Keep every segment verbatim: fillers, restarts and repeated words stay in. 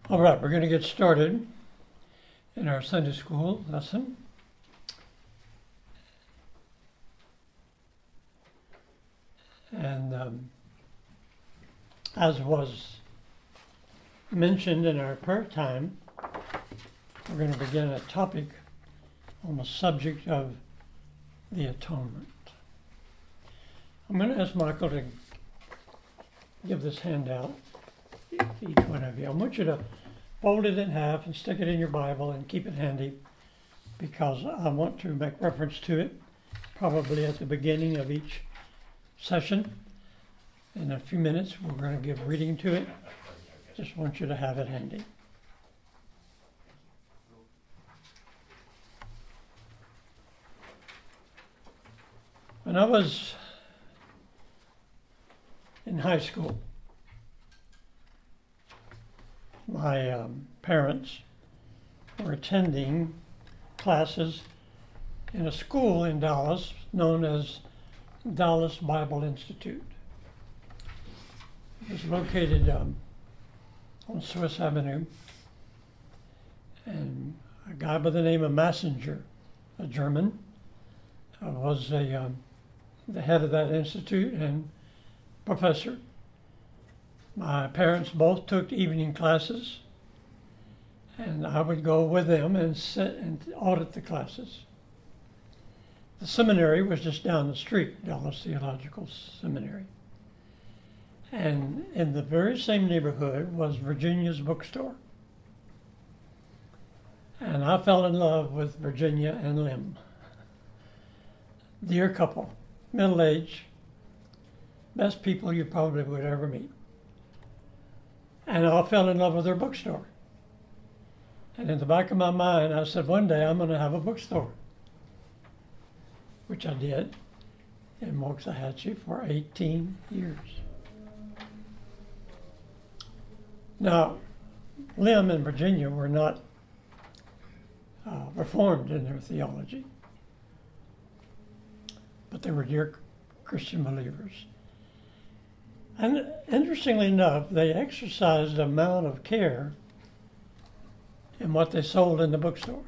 All right, we're going to get started in our Sunday school lesson. And um, as was mentioned in our prayer time, we're going to begin a topic on the subject of the atonement. I'm going to ask Michael to give this handout to each one of you. I want you to fold it in half and stick it in your Bible and keep it handy, because I want to make reference to it probably at the beginning of each session. In a few minutes we're going to give reading to it. Just want you to have it handy. When I was in high school, my um, parents were attending classes in a school in Dallas known as Dallas Bible Institute. It was located um, on Swiss Avenue, and a guy by the name of Messenger, a German, uh, was a, um, the head of that institute and professor. My parents both took evening classes, and I would go with them and sit and audit the classes. The seminary was just down the street, Dallas Theological Seminary. And in the very same neighborhood was Virginia's bookstore. And I fell in love with Virginia and Lim. Dear couple, middle-aged, best people you probably would ever meet. And I fell in love with their bookstore. And in the back of my mind, I said, one day I'm going to have a bookstore, which I did in Waxahachie for eighteen years. Now, Lim and Virginia were not uh, reformed in their theology, but they were dear Christian believers. And interestingly enough, they exercised an amount of care in what they sold in the bookstore.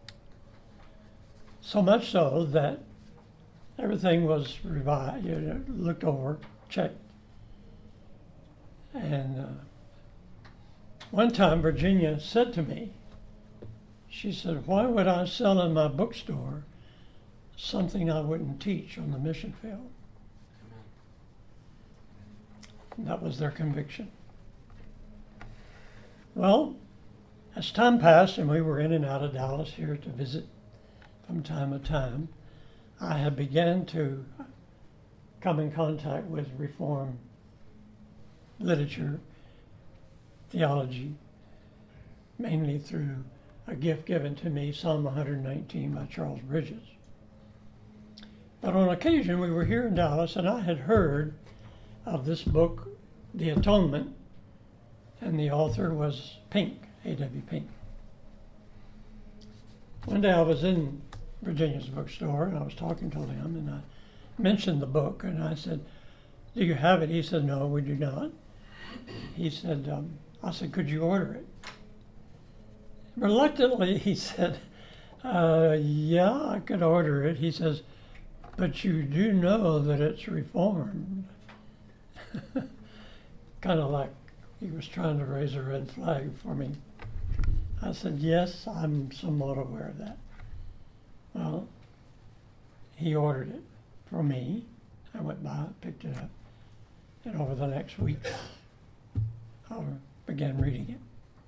So much so that everything was revised, you know, looked over, checked. And uh, one time Virginia said to me, she said, why would I sell in my bookstore something I wouldn't teach on the mission field? That was their conviction. Well, as time passed and we were in and out of Dallas here to visit from time to time, I had began to come in contact with Reformed literature, theology, mainly through a gift given to me, Psalm one nineteen by Charles Bridges. But on occasion we were here in Dallas and I had heard of this book, The Atonement, and the author was Pink, A W Pink. One day I was in Virginia's bookstore and I was talking to him and I mentioned the book and I said, do you have it? He said, no, we do not. He said, um, I said, could you order it? Reluctantly, he said, uh, yeah, I could order it. He says, but you do know that it's reformed. Kind of like he was trying to raise a red flag for me. I said, yes, I'm somewhat aware of that. Well, he ordered it for me. I went by, picked it up, and over the next week, I began reading it.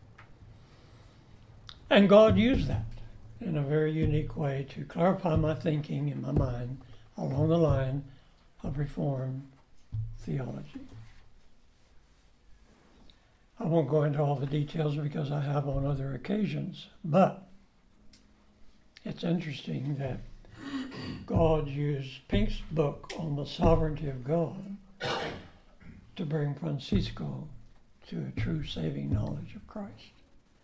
And God used that in a very unique way to clarify my thinking in my mind along the line of Reformed theology. I won't go into all the details because I have on other occasions, but it's interesting that God used Pink's book on the sovereignty of God to bring Francisco to a true saving knowledge of Christ.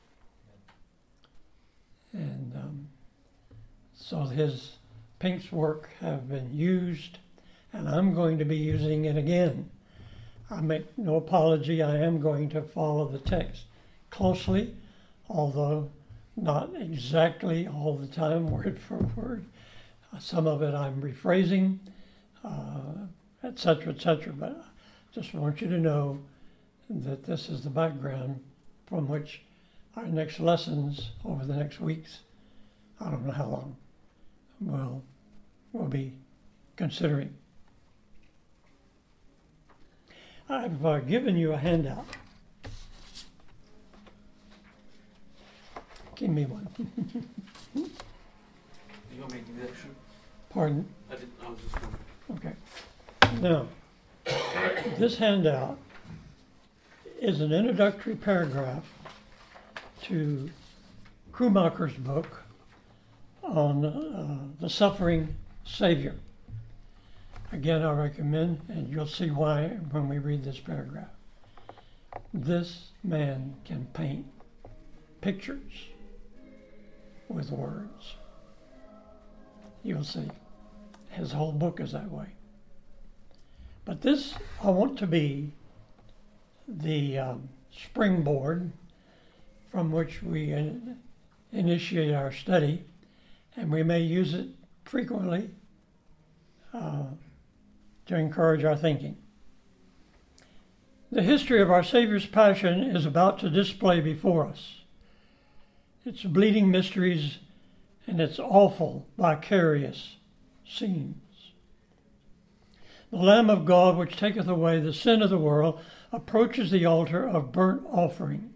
And um, so his Pink's work have been used, and I'm going to be using it again. I make no apology. I am going to follow the text closely, although not exactly all the time, word for word. Uh, some of it I'm rephrasing, uh, et cetera, et cetera. But I just want you to know that this is the background from which our next lessons over the next weeks, I don't know how long, we'll, we'll be considering. I've uh, given you a handout. Give me one. You want me to give that shit? Pardon? I did. I was just wondering. Okay. Now, this handout is an introductory paragraph to Krummacher's book on uh, the suffering Savior. Again, I recommend, and you'll see why when we read this paragraph. This man can paint pictures with words. You'll see. His whole book is that way. But this, I want to be the um, springboard from which we in, initiate our study, and we may use it frequently uh, to encourage our thinking. The history of our Savior's Passion is about to display before us its bleeding mysteries and its awful, vicarious scenes. The Lamb of God, which taketh away the sin of the world, approaches the altar of burnt offering.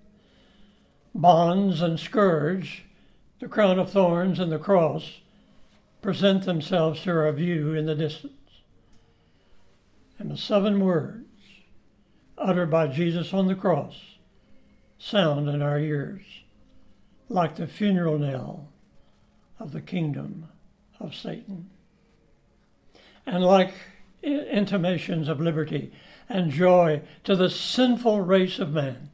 Bonds and scourge, the crown of thorns and the cross, present themselves to our view in the distance. And the seven words uttered by Jesus on the cross sound in our ears like the funeral knell of the kingdom of Satan, and like intimations of liberty and joy to the sinful race of man.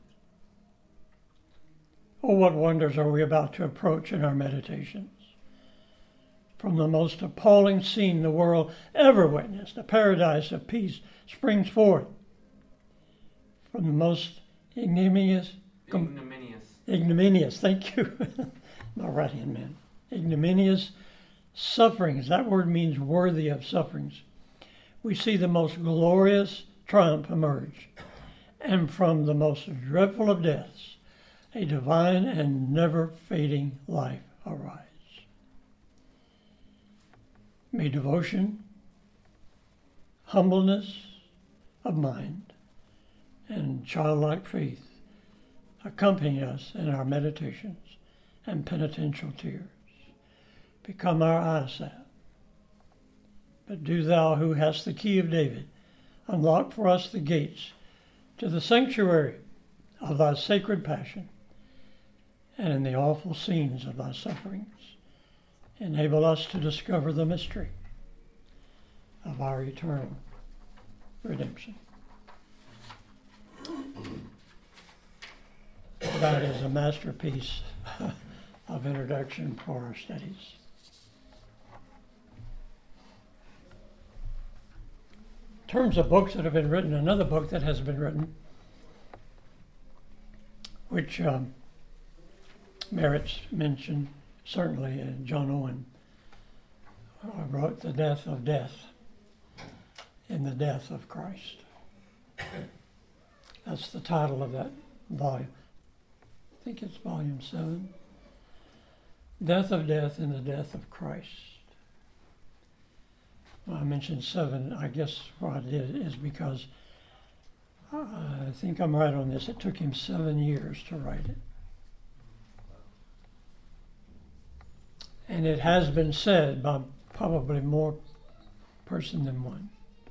Oh, what wonders are we about to approach in our meditations. From the most appalling scene the world ever witnessed, a paradise of peace springs forth. From the most ignominious, Ignominious. ignominious, thank you, my right-hand man, ignominious sufferings, that word means worthy of sufferings, we see the most glorious triumph emerge, and from the most dreadful of deaths, a divine and never-fading life arise. May devotion, humbleness of mind, and childlike faith accompany us in our meditations and penitential tears. Become our eyesight. But do thou, who hast the key of David, unlock for us the gates to the sanctuary of thy sacred passion, and in the awful scenes of thy sufferings, enable us to discover the mystery of our eternal redemption. That is a masterpiece of introduction for our studies. In terms of books that have been written, another book that has been written, which um, merits mention, certainly uh, John Owen uh, wrote The Death of Death in the Death of Christ. That's the title of that volume. I think it's volume seven. Death of Death in the Death of Christ. Well, I mentioned seven. I guess what I did is because uh, I think I'm right on this. It took him seven years to write it. And it has been said by probably more person than one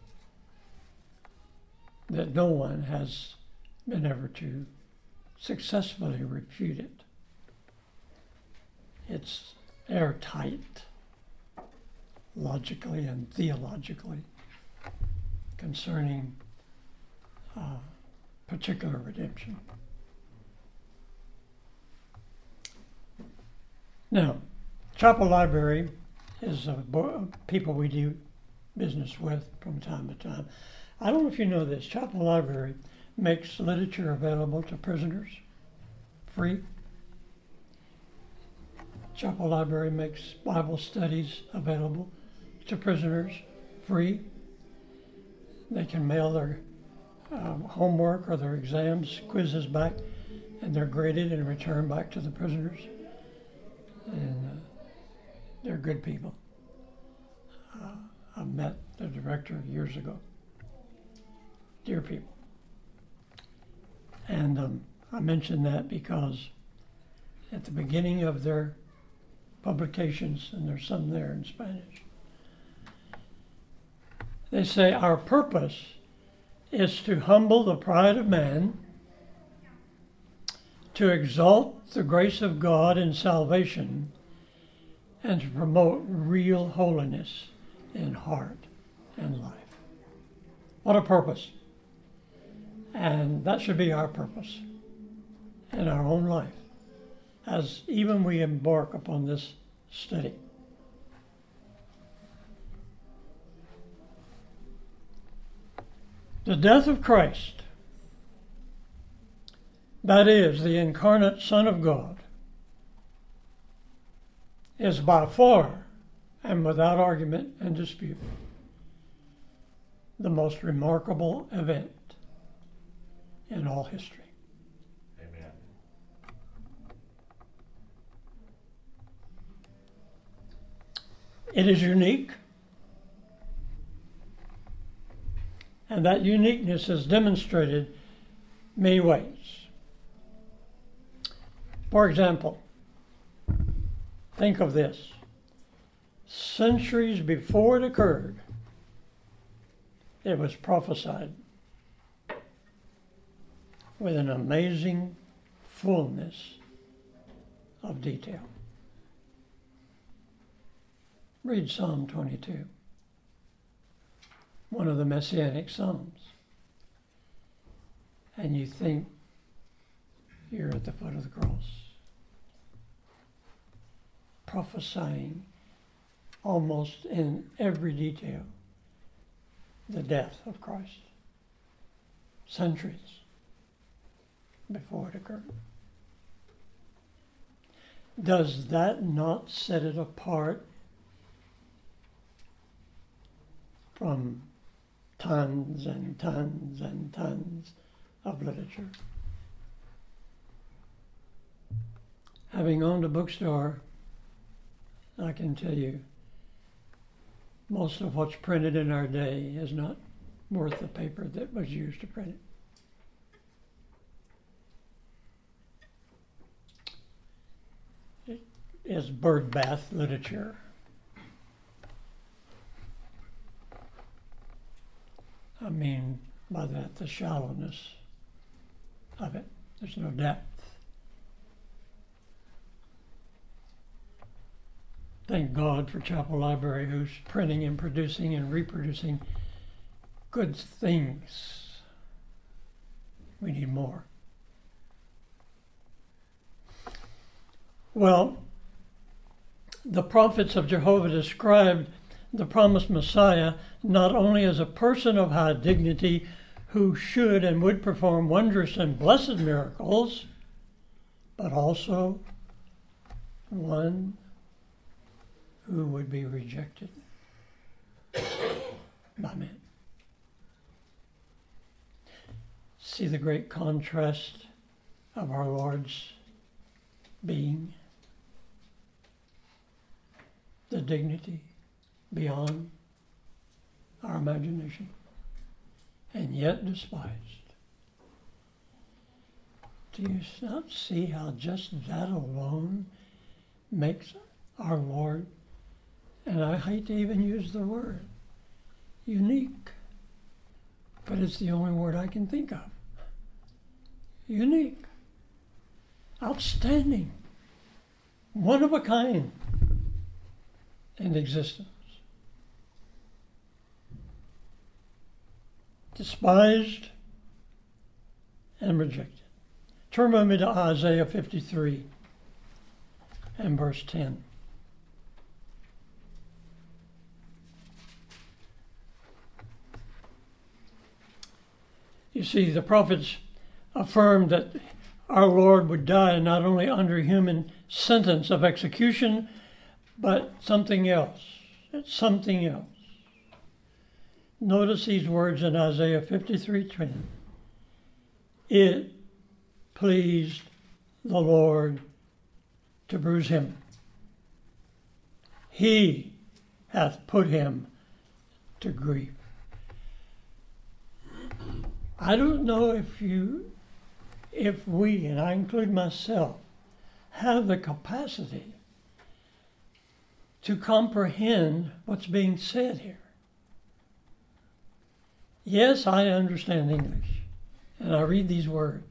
that no one has been able to successfully refute it. It's airtight, logically and theologically, concerning uh, particular redemption. Now, Chapel Library is a bo- people we do business with from time to time. I don't know if you know this. Chapel Library makes literature available to prisoners. free. Chapel Library makes Bible studies available to prisoners free. They can mail their um, homework or their exams, quizzes back, and they're graded and returned back to the prisoners. And uh, they're good people. Uh, I met the director years ago. Dear people. And um, I mention that because at the beginning of their publications, and there's some there in Spanish, they say our purpose is to humble the pride of man, to exalt the grace of God in salvation, and to promote real holiness in heart and life. What a purpose. And that should be our purpose in our own life as even we embark upon this study. The death of Christ, that is, the incarnate Son of God, is by far and without argument and dispute the most remarkable event in all history. Amen. It is unique, and that uniqueness is demonstrated many ways. For example, think of this. Centuries before it occurred, it was prophesied with an amazing fullness of detail. Read Psalm twenty-two, one of the Messianic Psalms, and you think you're at the foot of the cross, prophesying almost in every detail the death of Christ, centuries before it occurred. Does that not set it apart from tons and tons and tons of literature? Having owned a bookstore, I can tell you most of what's printed in our day is not worth the paper that was used to print it. Is bird bath literature. I mean by that the shallowness of it. There's no depth. Thank God for Chapel Library, who's printing and producing and reproducing good things. We need more. Well, the prophets of Jehovah described the promised Messiah not only as a person of high dignity who should and would perform wondrous and blessed miracles, but also one who would be rejected by men. See the great contrast of our Lord's being, the dignity beyond our imagination, and yet despised. Do you not see how just that alone makes our Lord, and I hate to even use the word, unique, but it's the only word I can think of. Unique, outstanding, one of a kind in existence. Despised and rejected. Turn with me to Isaiah fifty-three and verse ten. You see, the prophets affirmed that our Lord would die not only under human sentence of execution, but something else. It's something else. Notice these words in Isaiah fifty-three ten. It pleased the Lord to bruise him. He hath put him to grief. I don't know if you, if we, and I include myself, have the capacity to comprehend what's being said here. Yes, I understand English, and I read these words.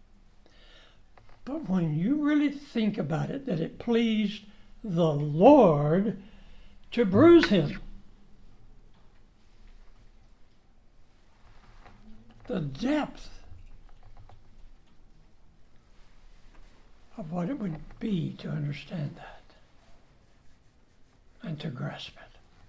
But when you really think about it, that it pleased the Lord to bruise him, the depth of what it would be to understand that and to grasp it.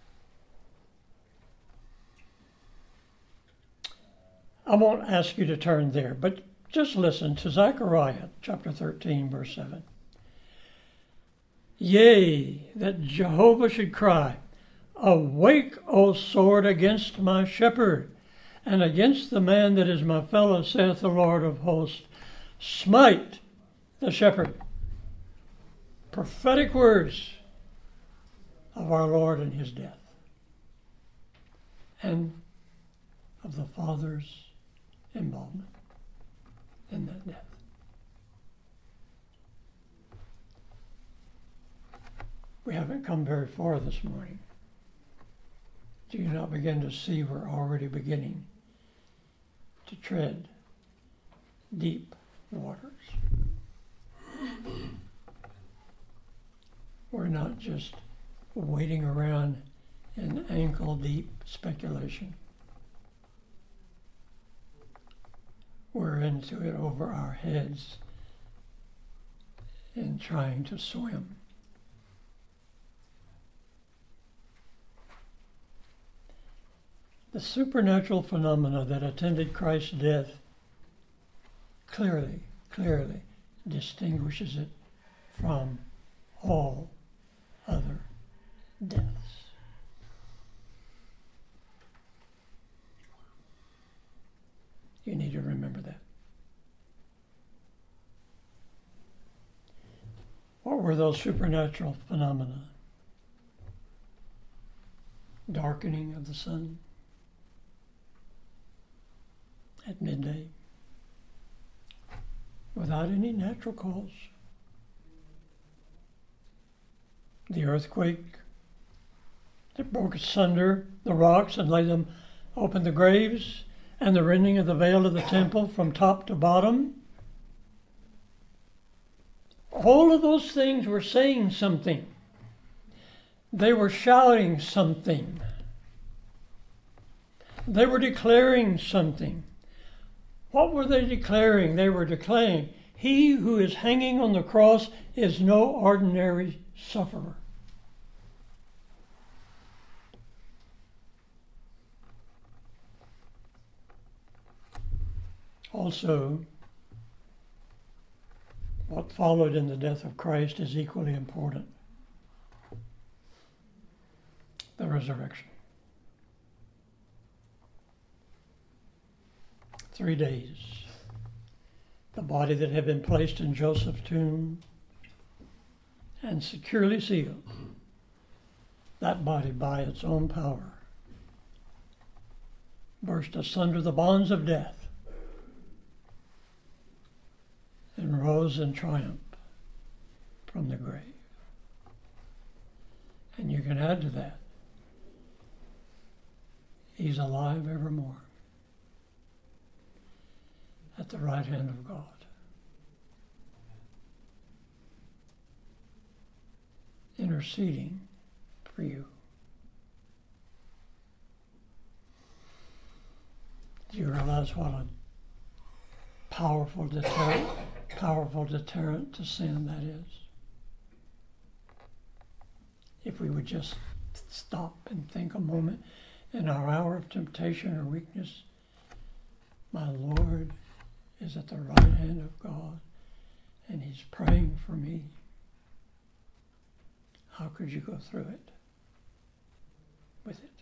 I won't ask you to turn there, but just listen to Zechariah chapter thirteen, verse seven. Yea, that Jehovah should cry, awake, O sword, against my shepherd, and against the man that is my fellow, saith the Lord of hosts. Smite the shepherd. Prophetic words of our Lord and his death, and of the Father's involvement in that death. We haven't come very far this morning. Do you not begin to see we're already beginning to tread deep waters? We're not just wading around in ankle-deep speculation. We're into it over our heads and trying to swim. The supernatural phenomena that attended Christ's death clearly, clearly distinguishes it from all other deaths. You need to remember that. What were those supernatural phenomena? Darkening of the sun at midday without any natural cause. The earthquake that broke asunder the rocks and laid them open the graves, and the rending of the veil of the temple from top to bottom. All of those things were saying something. They were shouting something. They were declaring something. What were they declaring? They were declaring, he who is hanging on the cross is no ordinary sufferer. Also, what followed in the death of Christ is equally important. The resurrection. Three days. The body that had been placed in Joseph's tomb and securely sealed, that body by its own power burst asunder the bonds of death and rose in triumph from the grave. And you can add to that, he's alive evermore at the right hand of God. Interceding for you. Do you realize what a powerful deterrent, powerful deterrent to sin that is? If we would just stop and think a moment in our hour of temptation or weakness, my Lord is at the right hand of God, and he's praying for me. How could you go through it with it?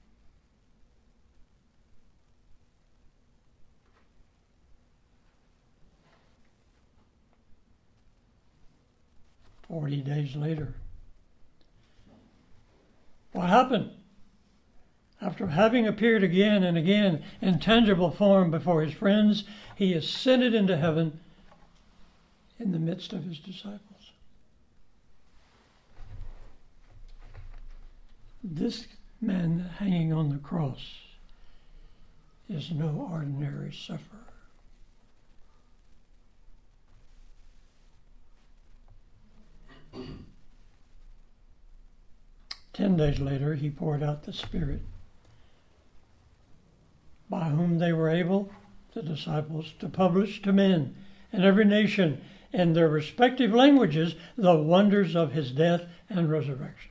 Forty days later, what happened? After having appeared again and again in tangible form before his friends, he ascended into heaven in the midst of his disciples. This man hanging on the cross is no ordinary sufferer. Ten days later, he poured out the Spirit, by whom they were able, the disciples, to publish to men in every nation in their respective languages the wonders of his death and resurrection.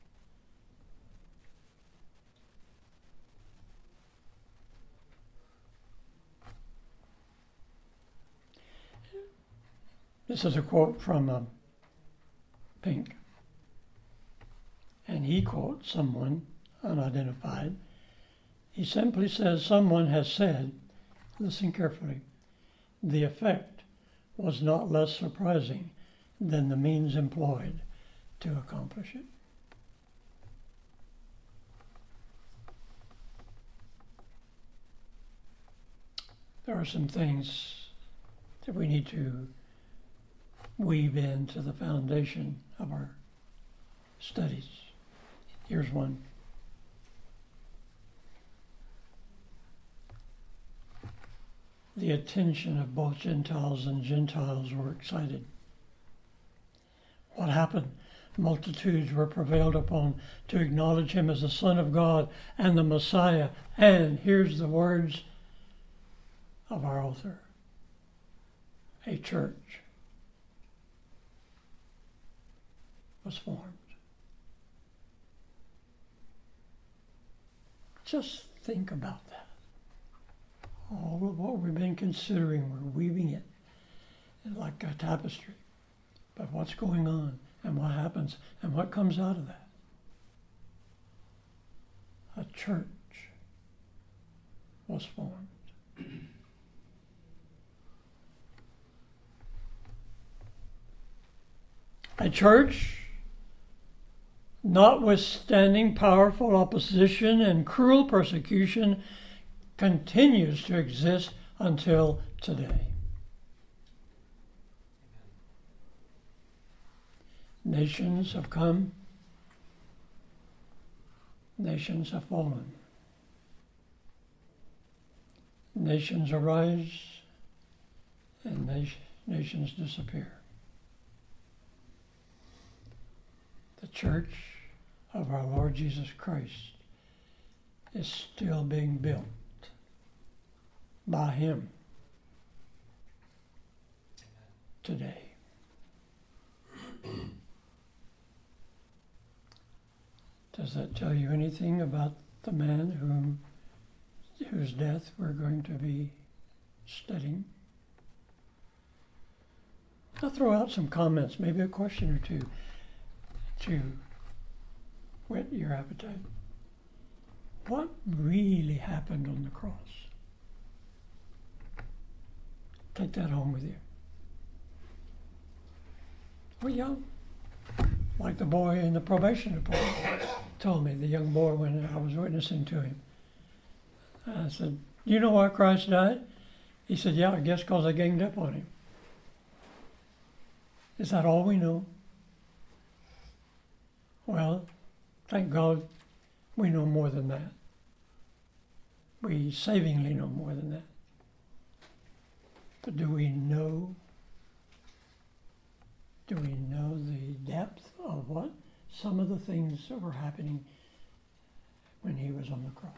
This is a quote from uh, Pink. And he quotes someone, unidentified. He simply says, someone has said, listen carefully, the effect was not less surprising than the means employed to accomplish it. There are some things that we need to weave into the foundation of our studies. Here's one. The attention of both Gentiles and Gentiles were excited. What happened? Multitudes were prevailed upon to acknowledge him as the Son of God and the Messiah. And here's the words of our author. A church was formed. Just think about that. All of what we've been considering, we're weaving it like a tapestry. But what's going on and what happens and what comes out of that? A church was formed. A church, notwithstanding powerful opposition and cruel persecution, continues to exist until today. Nations have come, nations have fallen. Nations arise, and nation, nations disappear. The church of our Lord Jesus Christ is still being built by him today. Does that tell you anything about the man whom, whose death we're going to be studying? I'll throw out some comments, maybe a question or two, to whet your appetite. What really happened on the cross? Take that home with you. We're young. Like the boy in the probation department told me, the young boy when I was witnessing to him. I said, "Do you know why Christ died?" He said, "Yeah, I guess because I ganged up on him." Is that all we know? Well, thank God we know more than that. We savingly know more than that. But do we know, do we know the depth of what some of the things that were happening when he was on the cross?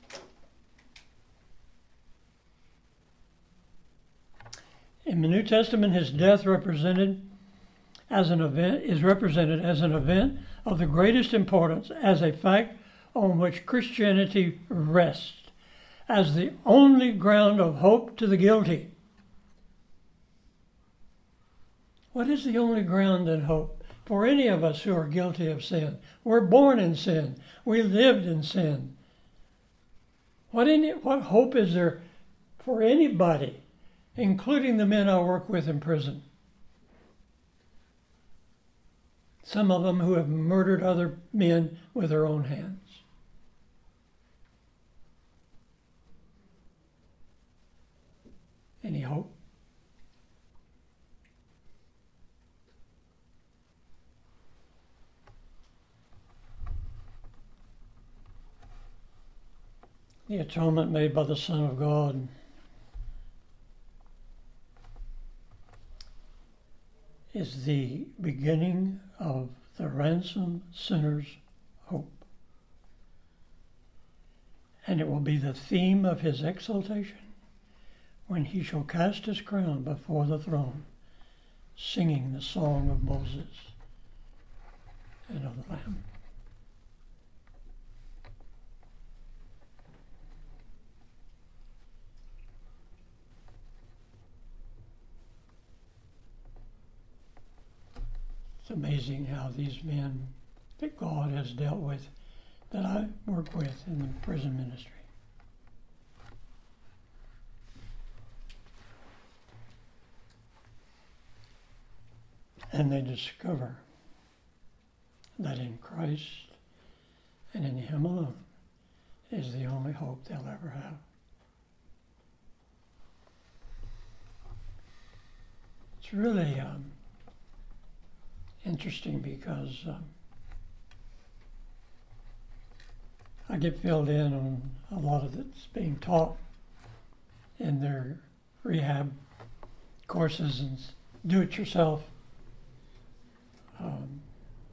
In the New Testament, his death represented as an event is represented as an event of the greatest importance, as a fact on which Christianity rests, as the only ground of hope to the guilty. What is the only ground in hope for any of us who are guilty of sin? We're born in sin. We lived in sin. What, any, what hope is there for anybody, including the men I work with in prison? Some of them who have murdered other men with their own hands. Any hope? The atonement made by the Son of God is the beginning of the ransomed sinner's hope. And it will be the theme of his exaltation when he shall cast his crown before the throne, singing the song of Moses and of the Lamb. It's amazing how these men that God has dealt with, that I work with in the prison ministry, and they discover that in Christ and in Him alone is the only hope they'll ever have. It's really um, interesting because um, I get filled in on a lot of that's being taught in their rehab courses and do-it-yourself um,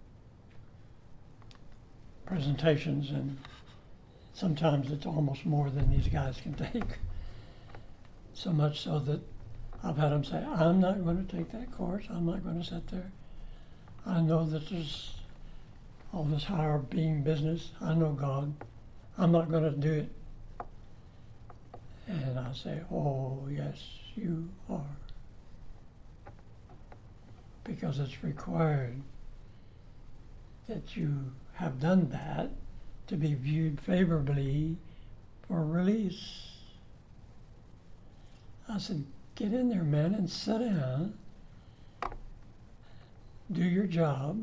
presentations, and sometimes it's almost more than these guys can take. So much so that I've had them say, I'm not going to take that course. I'm not going to sit there. I know that there's all this higher being business. I know God. I'm not going to do it. And I say, oh, yes, you are. Because it's required that you have done that to be viewed favorably for release. I said, get in there, man, and sit down. Do your job.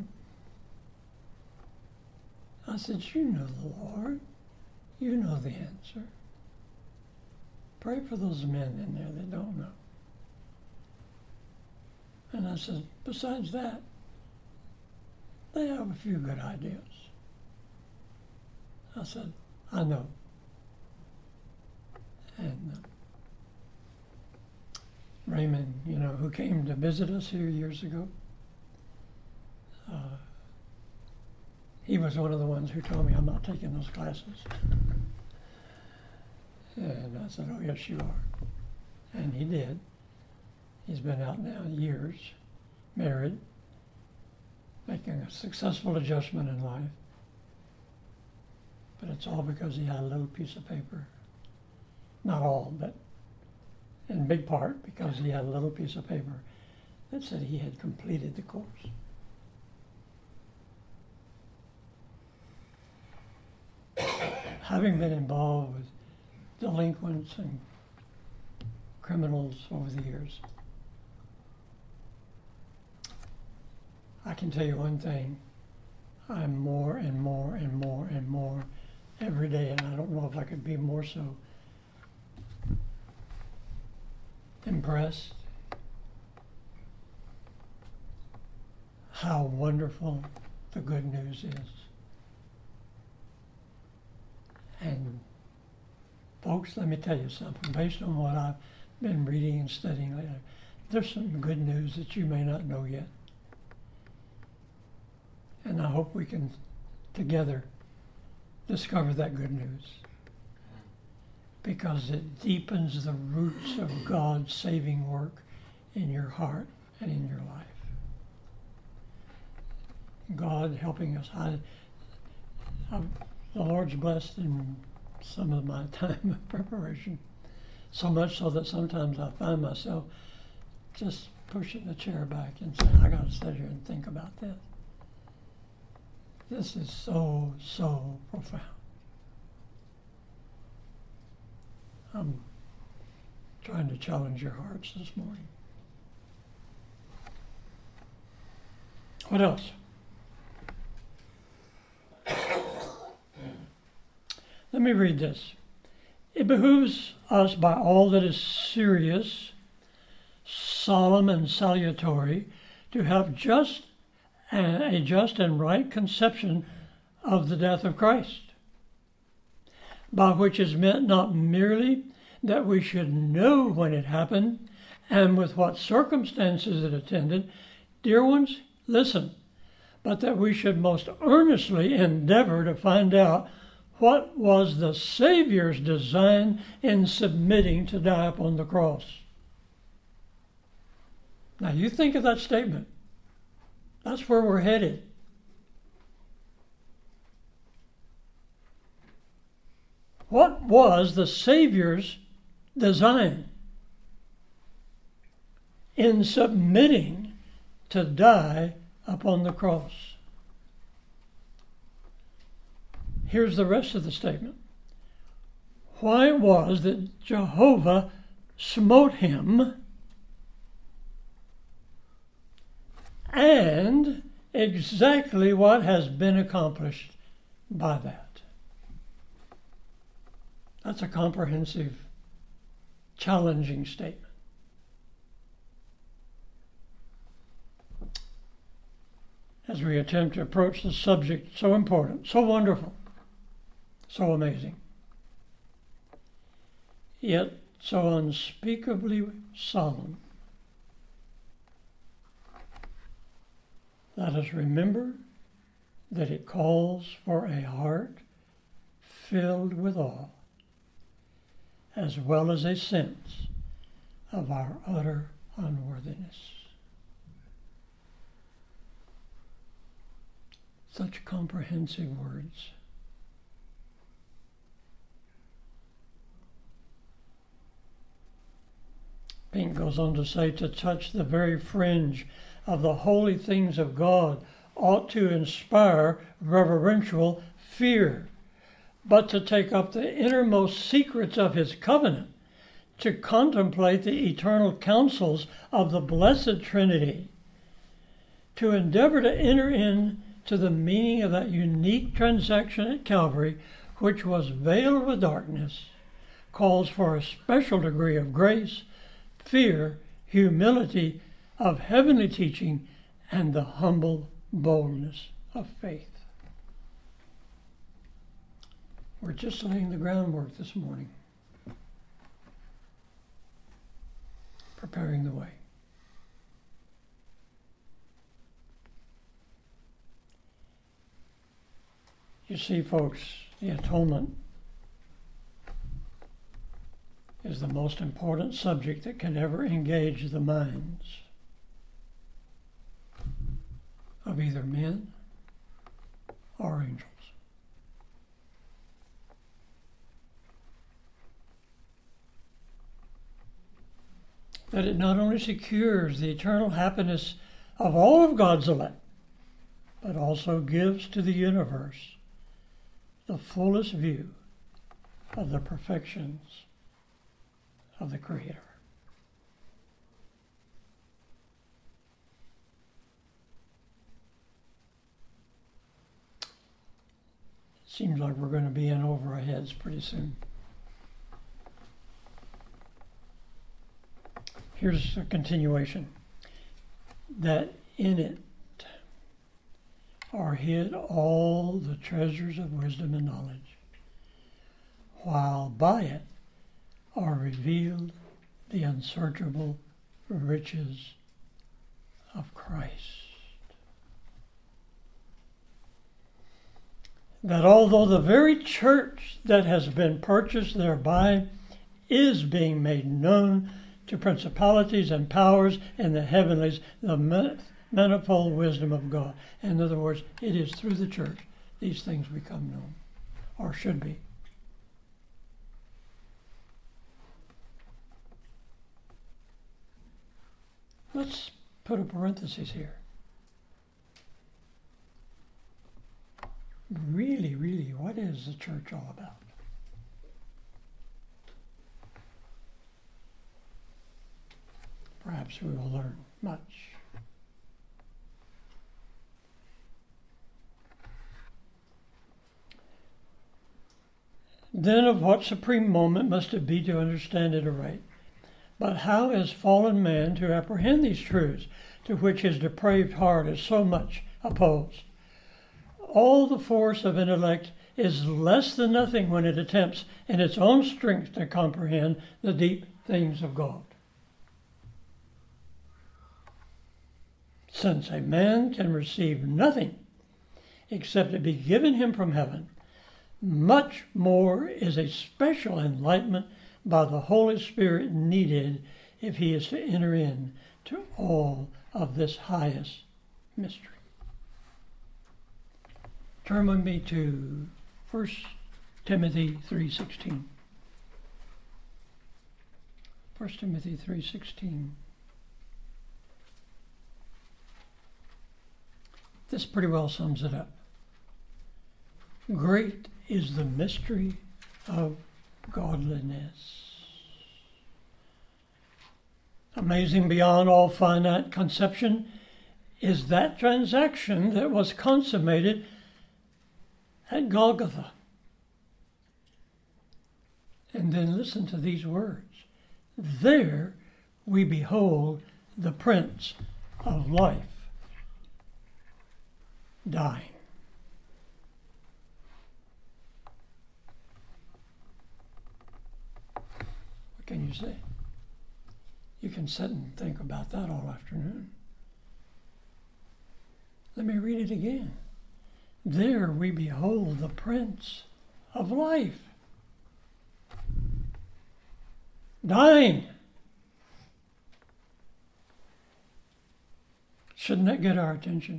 I said, you know the Lord. You know the answer. Pray for those men in there that don't know. And I said, besides that, they have a few good ideas. I said, I know. And uh, Raymond, you know, who came to visit us here years ago, uh, he was one of the ones who told me I'm not taking those classes. And I said, oh, yes, you are. And he did. He's been out now years, married, making a successful adjustment in life. But it's all because he had a little piece of paper. Not all, but in big part because he had a little piece of paper that said he had completed the course. Having been involved with delinquents and criminals over the years, I can tell you one thing, I'm more and more and more and more every day, and I don't know if I could be more so impressed how wonderful the good news is. And folks, let me tell you something, based on what I've been reading and studying lately, there's some good news that you may not know yet. And I hope we can together discover that good news, because it deepens the roots of God's saving work in your heart and in your life. God helping us. I, I, the Lord's blessed in some of my time of preparation, so much so that sometimes I find myself just pushing the chair back and saying, I got to sit here and think about this. This is so, so profound. I'm trying to challenge your hearts this morning. What else? Let me read this. It behooves us by all that is serious, solemn, and salutary to have just a just and right conception of the death of Christ, by which is meant not merely that we should know when it happened and with what circumstances it attended. Dear ones, listen, but that we should most earnestly endeavor to find out what was the Savior's design in submitting to die upon the cross. Now you think of that statement. That's where we're headed. What was the Savior's design in submitting to die upon the cross? Here's the rest of the statement. Why it was that Jehovah smote him, and exactly what has been accomplished by that. That's a comprehensive, challenging statement. As we attempt to approach the subject so important, so wonderful, so amazing, yet so unspeakably solemn, let us remember that it calls for a heart filled with awe, as well as a sense of our utter unworthiness. Such comprehensive words. Pink goes on to say, to touch the very fringe of the holy things of God ought to inspire reverential fear, but to take up the innermost secrets of his covenant, to contemplate the eternal counsels of the blessed Trinity, to endeavor to enter into the meaning of that unique transaction at Calvary, which was veiled with darkness, calls for a special degree of grace, fear, humility, of heavenly teaching, and the humble boldness of faith. We're just laying the groundwork this morning, preparing the way. You see, folks, the atonement is the most important subject that can ever engage the minds of either men or angels. That it not only secures the eternal happiness of all of God's elect, but also gives to the universe the fullest view of the perfections of the Creator. Seems like we're going to be in over our heads pretty soon. Here's a continuation. That in it are hid all the treasures of wisdom and knowledge, while by it are revealed the unsearchable riches of Christ. That although the very church that has been purchased thereby is being made known to principalities and powers in the heavenlies, the manifold wisdom of God. In other words, it is through the church these things become known, or should be. let's put a parenthesis here. Really, really, what is the church all about? Perhaps we will learn much. Then of what supreme moment must it be to understand it aright? But how is fallen man to apprehend these truths to which his depraved heart is so much opposed? All the force of intellect is less than nothing when it attempts in its own strength to comprehend the deep things of God. Since a man can receive nothing except it be given him from heaven, much more is a special enlightenment by the Holy Spirit needed if he is to enter in to all of this highest mystery. Turn with me to First Timothy three sixteen. First Timothy three sixteen. This pretty well sums it up. Great is the mystery of godliness. Amazing beyond all finite conception is that transaction that was consummated at Golgotha. And then listen to these words. There we behold the Prince of Life dying. What can you say? You can sit and think about that all afternoon. Let me read it again. There we behold the Prince of Life dying. Shouldn't that get our attention?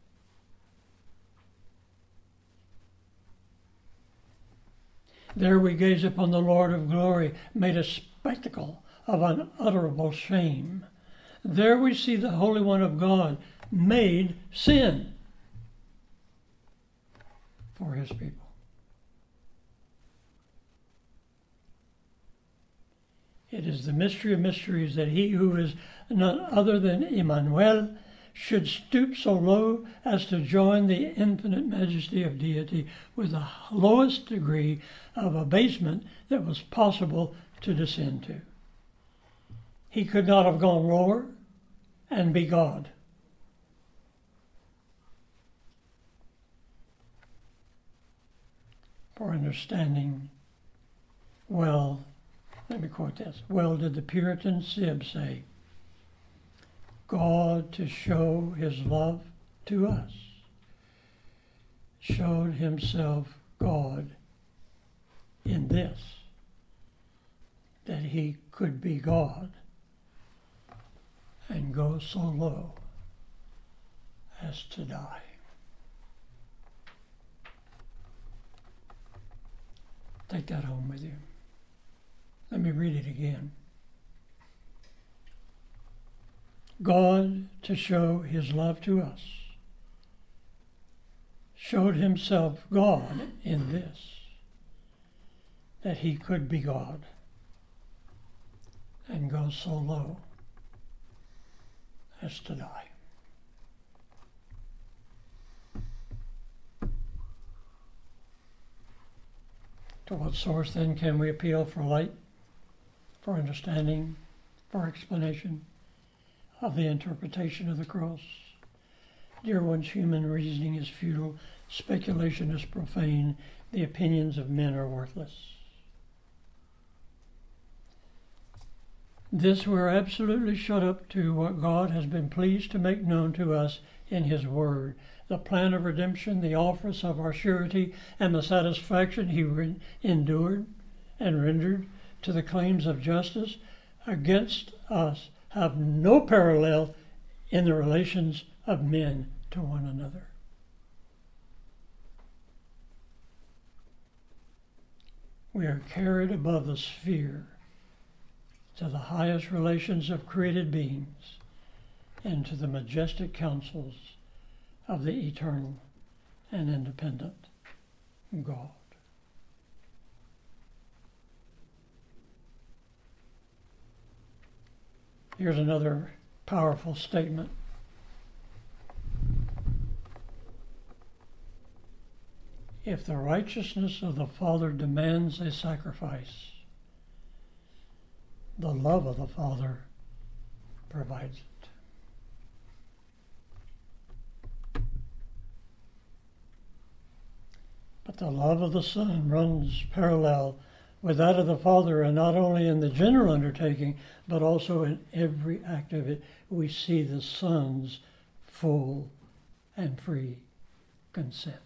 There we gaze upon the Lord of glory, made a spectacle of unutterable shame. There we see the Holy One of God, made sin for his people. It is the mystery of mysteries that he who is none other than Emmanuel should stoop so low as to join the infinite majesty of deity with the lowest degree of abasement that was possible to descend to. He could not have gone lower and be God. For understanding, well, let me quote this. Well did the Puritan Sib say, God, to show his love to us, showed himself God in this, that he could be God and go so low as to die. Take that home with you. Let me read it again. God, to show his love to us, showed himself God in this, that he could be God and go so low as to die. To what source then can we appeal for light, for understanding, for explanation of the interpretation of the cross? Dear ones, human reasoning is futile, speculation is profane, the opinions of men are worthless. This we're absolutely shut up to what God has been pleased to make known to us in his word, the plan of redemption, the office of our surety, and the satisfaction he re- endured and rendered to the claims of justice against us have no parallel in the relations of men to one another. We are carried above the sphere to the highest relations of created beings into the majestic counsels of the eternal and independent God. Here's another powerful statement. If the righteousness of the Father demands a sacrifice, the love of the Father provides it. But the love of the Son runs parallel with that of the Father, and not only in the general undertaking, but also in every act of it, we see the Son's full and free consent.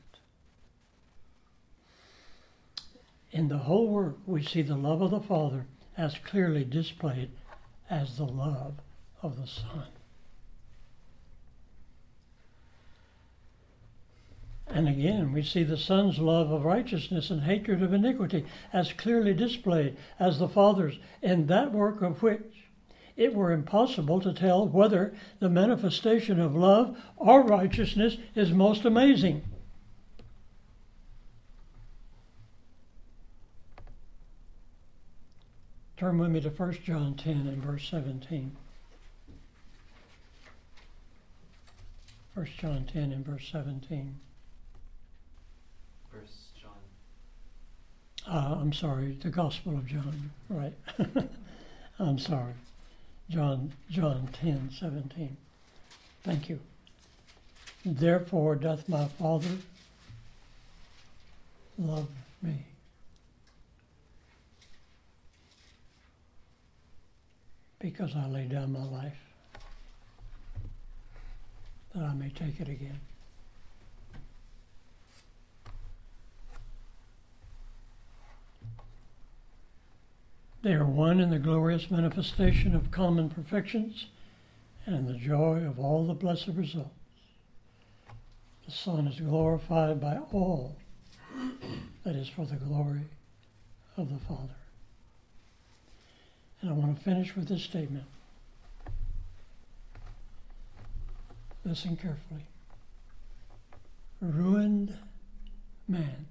In the whole work, we see the love of the Father as clearly displayed as the love of the Son. And again, we see the Son's love of righteousness and hatred of iniquity as clearly displayed as the Father's, in that work of which it were impossible to tell whether the manifestation of love or righteousness is most amazing. Turn with me to First John ten and verse seventeen. First John ten and verse seventeen. First John. Uh, I'm sorry, the Gospel of John, right. I'm sorry. John, John ten, seventeen. Thank you. Therefore doth my Father love me, because I lay down my life, that I may take it again. They are one in the glorious manifestation of common perfections and the joy of all the blessed results. The Son is glorified by all that is for the glory of the Father. And I want to finish with this statement. Listen carefully. Ruined man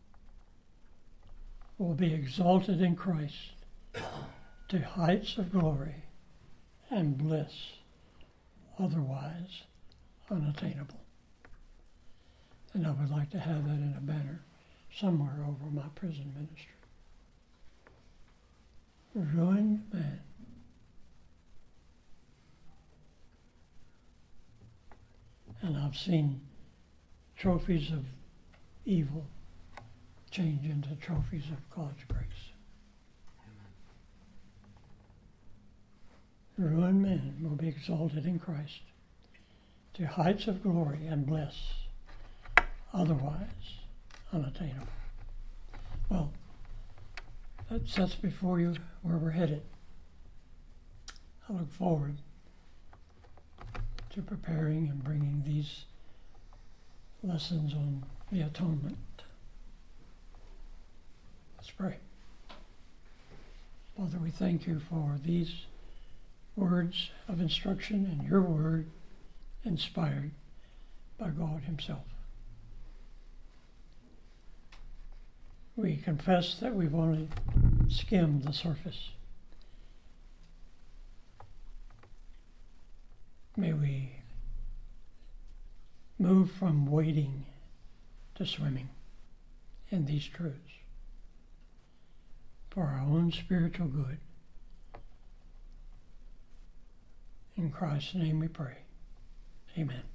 will be exalted in Christ to heights of glory and bliss otherwise unattainable. And I would like to have that in a banner somewhere over my prison ministry. Ruined man. And I've seen trophies of evil change into trophies of God's grace. Amen. Ruined man will be exalted in Christ to heights of glory and bliss, otherwise unattainable. Well, that sets before you where we're headed. I look forward to preparing and bringing these lessons on the atonement. Let's pray. Father, we thank you for these words of instruction and your word inspired by God himself. We confess that we've only skimmed the surface. May we move from wading to swimming in these truths for our own spiritual good. In Christ's name we pray. Amen.